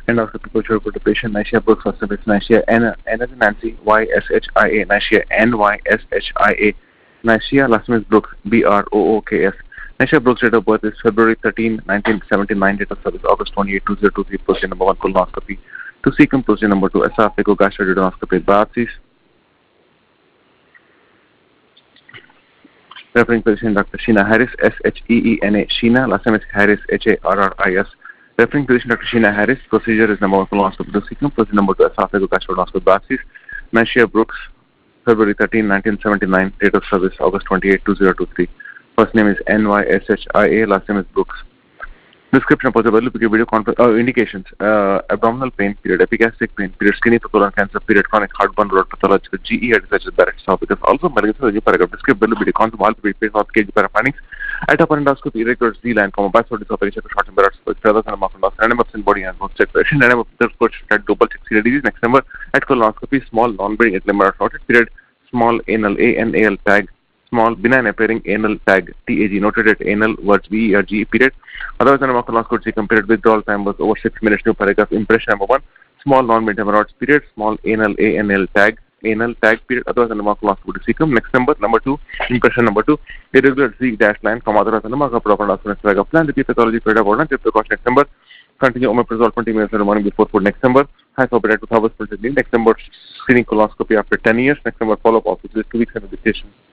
Endoscopy procedure for the patient. Nyshia Brooks, first name is Nyshia N as in Nancy, YSHIA, Nyshia NYSHIA, Nyshia, last name is Brooks, BROOKS. Nyshia Brooks' date of birth is February 13, 1979, date of service August 28, 2023, procedure number 1, colonoscopy. To cecum, procedure number 2, esophagogastroduodenoscopy, biopsies. Referring physician Dr. Sheena Harris, SHEENA, Sheena, last name is Harris, HARRIS. Referring physician Dr. Sheena Harris, procedure is number 1, colonoscopy to cecum, procedure number 2, esophagogastroduodenoscopy, biopsies. Nyshia Brooks, February 13, 1979, date of service August 28, 2023. First name is NYSHIA, last name is Brooks. Description of possible video indications: abdominal pain, period, epigastric pain, period, skinny for colon cancer, period, chronic heartburn, blood pathological, GE, such as Barrett's esophagus. Also, malignancy of the paragraph. Describe video concept, all the face of KG para findings. At upper endoscopy, irregular Z line, backward disorder, short and Barrett's, feathers and mouth, random in body and bone separation, random of the coach at double check disease. Next number at colonoscopy, small non-bearing limber shorted period, small anal ANAL tag. Small benign appearing anal tag TAG noted at anal words VE or GE period. Otherwise, an colonoscopy compared withdrawal time was over 6 minutes. New paragraph. Impression number 1. Small non-bearing hemorrhoids period. Small anal tag period. Otherwise, an colonoscopy cecum. Next number 2. Impression number 2. Irregular Z dash line. Otherwise, an proper plan. Repeat pathology period of order. Precaution. Next number. Continue omeprazole 20 minutes in the morning before food. Next number. High operated 2000%. Next number. Screening colonoscopy after 10 years. Next number. Follow-up office is 2 weeks and education.